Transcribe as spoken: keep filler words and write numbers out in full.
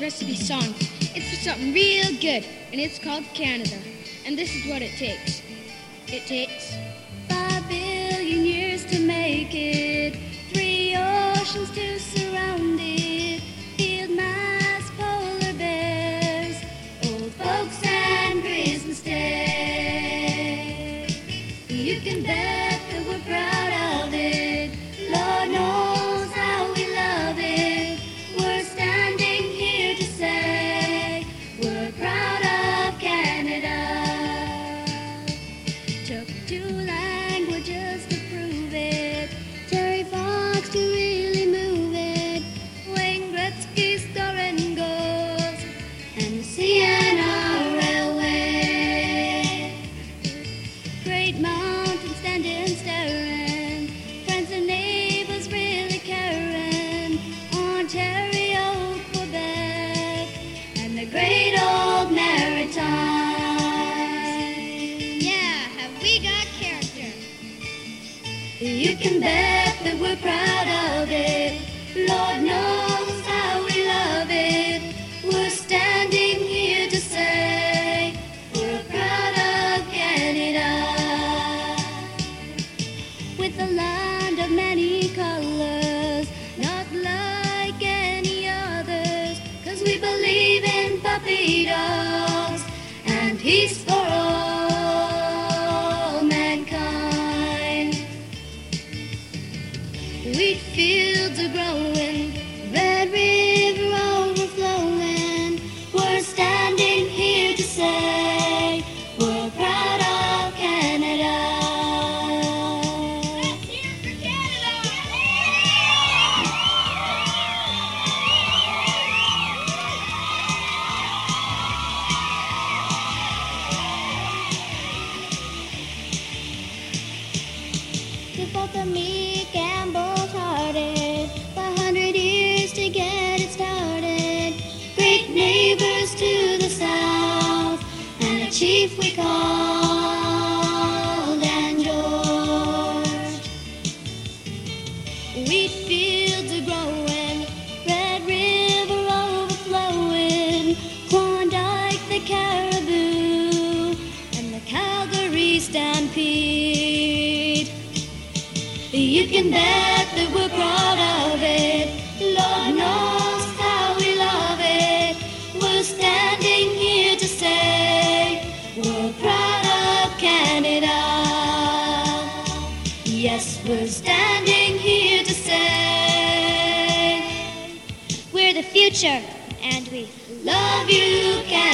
recipe song. It's for something real good, and it's called Canada. And this is what it takes. It takes five billion years to make it, three oceans to surround it, field mice, polar bears, old folks and grizzly stay. You can bet that we're proud of it. Lord knows how we love it. We're standing here to say we're proud of Canada. Took two languages to prove it. Terry Fox to really move it. Wayne Gretzky scoring goals. And the C N R Railway. Great mountains standing staring. Friends and neighbors really caring. Ontario, Quebec, and the great old Maritime. Yeah, have we got character? You can bet that we're proud of it. Lord knows how we love it. We're standing here to say we're proud of Canada. With a land of many colors, not like any others, 'cause we believe in puppy dogs and peace for all mankind. Wheat fields are growing, Red River overflowing. We're standing here to say we're proud of Canada. Let's hear for Canada! The both of me and both hearted, a hundred years to get it started. Great neighbors to the south, and a chief we called and George. Wheat fields are growing, Red River overflowing, Klondike the caribou, and the Calgary stampede. You can bet that we're proud of it. Lord knows how we love it. We're standing here to say we're proud of Canada. Yes, we're standing here to say we're the future, and we love you, Canada.